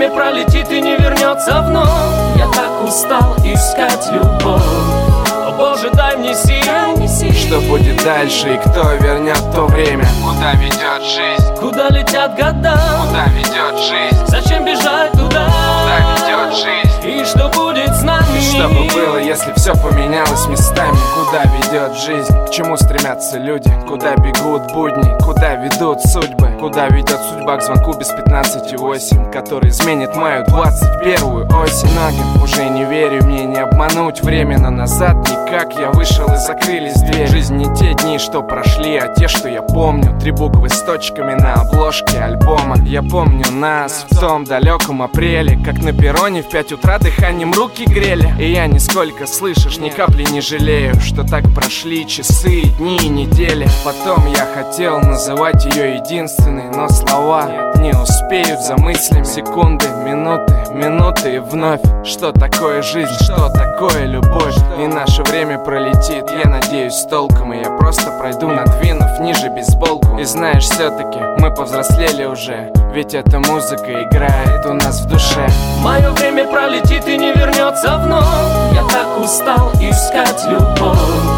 время пролетит и не вернется вновь. Я так устал искать любовь. О Боже, дай мне сил. Что будет дальше и кто вернет то время? Куда ведет жизнь? Куда летят года? Куда ведет жизнь? Зачем бежать туда? Куда ведет жизнь? И что будет с нами? Что бы было, если все поменялось местами? Куда ведет жизнь? К чему стремятся люди? Куда бегут будни? Куда ведут судьбы? Куда ведет судьба к звонку без 15:08, который изменит мою 21-ю осень? Многим уже не верю, мне не обмануть время, но назад никак. Я вышел и закрылись двери. Жизнь не те дни, что прошли, а те, что я помню. 3 буквы с точками на обложке альбома. Я помню нас в том далеком апреле, как на перроне в 5 утра дыханием руки грели. И я нисколько, слышишь, ни капли не жалею, что так прошли часы, дни и недели. Потом я хотел называть ее единственной, но слова не успеют за мыслями. Секунды, минуты и вновь. Что такое жизнь, что такое любовь? И наше время пролетит, я надеюсь, с толком. И я просто пройду, надвинув ниже бейсболку. И знаешь, все-таки мы повзрослели уже, ведь эта музыка играет у нас в душе. Мое время пролетит и не вернется вновь. Я так устал искать любовь.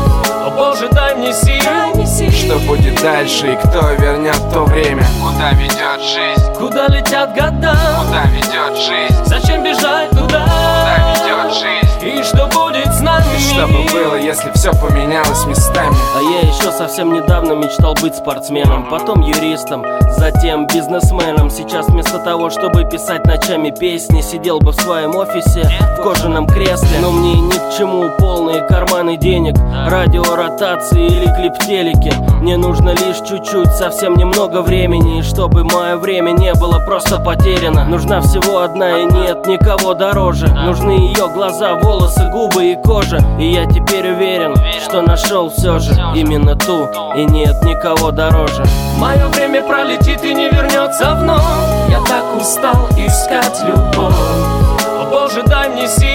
О Боже, дай мне сил. Что будет дальше и кто вернет то время? Куда ведет жизнь? Куда летят года? Куда ведет жизнь? Зачем бежать туда? Куда ведет жизнь? И что будет с нами? Что бы было, если все поменялось местами? А я еще совсем недавно мечтал быть спортсменом, потом юристом, затем бизнесменом. Сейчас вместо того, чтобы писать ночами песни, сидел бы в своем офисе в кожаном кресле. Но мне ни к чему полные карманы денег, радиоротации или клип-телеки. Мне нужно лишь чуть-чуть, совсем немного времени, и чтобы мое время не было просто потеряно. Нужна всего одна и нет никого дороже. Нужны ее глаза, волосы, губы и кожа. И я теперь уверен, что нашел все же именно ту, и нет никого дороже. Мое время пролетит и не вернется вновь. Я так устал искать любовь. О Боже, дай мне сил.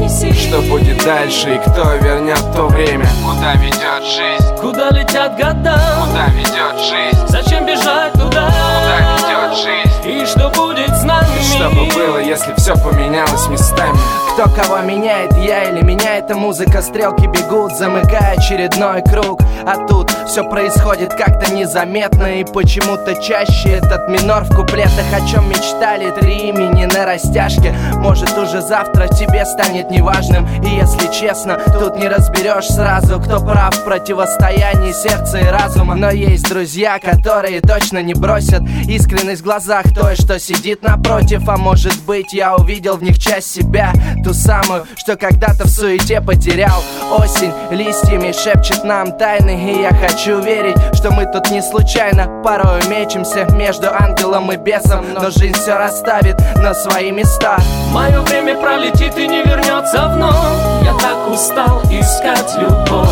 Что будет дальше и кто вернет то время? Куда ведет жизнь? Куда летят года? Куда ведет жизнь? Зачем бежать туда? Куда ведет жизнь? И что будет с нами? Что бы было, если все поменялось местами? Кто кого меняет, я или меня эта музыка? Стрелки бегут, замыкая очередной круг. А тут все происходит как-то незаметно, и почему-то чаще этот минор в куплетах. О чем мечтали 3 имени на растяжке? Может, уже завтра тебе станет неважным. И если честно, тут не разберешь сразу, кто прав в противостоянии сердца и разума. Но есть друзья, которые точно не бросят искренность в глазах той, что сидит напротив. А может быть, я увидел в них часть себя, ту самую, что когда-то в суете потерял. Осень листьями шепчет нам тайны, и я хочу верить, что мы тут не случайно. Порою мечемся между ангелом и бесом, но жизнь все расставит на свои места. Мое время пролетит и не вернется вновь. Я так устал искать любовь.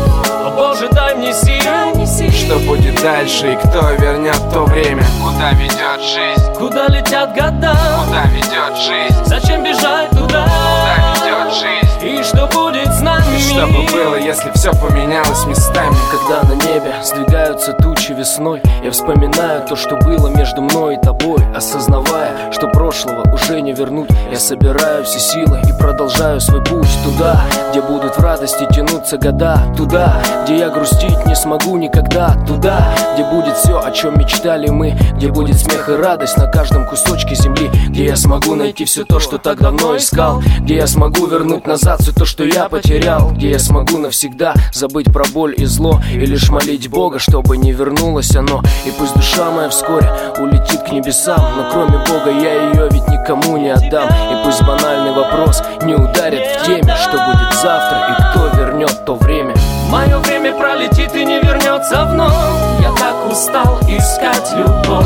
О Боже, дай мне сил. Что будет дальше и кто вернет то время? Куда ведет жизнь? Куда летят года? Куда ведет жизнь? Зачем бежать туда? Куда ведет жизнь? И что будет с нами? Что бы было, если все поменялось местами? Когда на небе сдвигаются тучи весной, я вспоминаю то, что было между мной и тобой. Осознавая, что прошлого уже не вернуть, я собираю все силы и продолжаю свой путь туда, где будут в радости тянуться года. Туда, где я грустить не смогу никогда. Туда, где будет все, о чем мечтали мы. Где будет смех и радость на каждом кусочке земли. Где я смогу найти все то, что так давно искал. Где я смогу вернуть назад все то, что я потерял. Где я смогу навсегда забыть про боль и зло, и лишь молить Бога, чтобы не вернулось оно. И пусть душа моя вскоре улетит к небесам, но кроме Бога я ее ведь никому не отдам. И пусть банальный вопрос не ударит в теме, что будет завтра и кто вернет то время. Мое время пролетит и не вернется вновь. Я так устал искать любовь.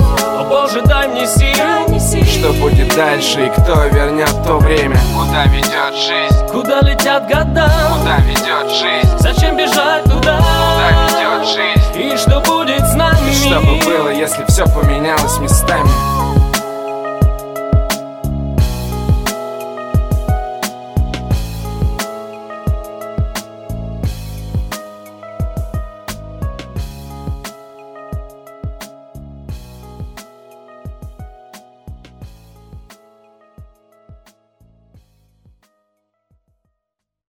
О Боже, дай мне сил. Что будет дальше и кто вернет то время? Куда ведет жизнь? Куда летят года? Куда ведет жизнь? Зачем бежать туда? Куда ведет жизнь? И что будет с нами? Что бы было, если все поменялось местами?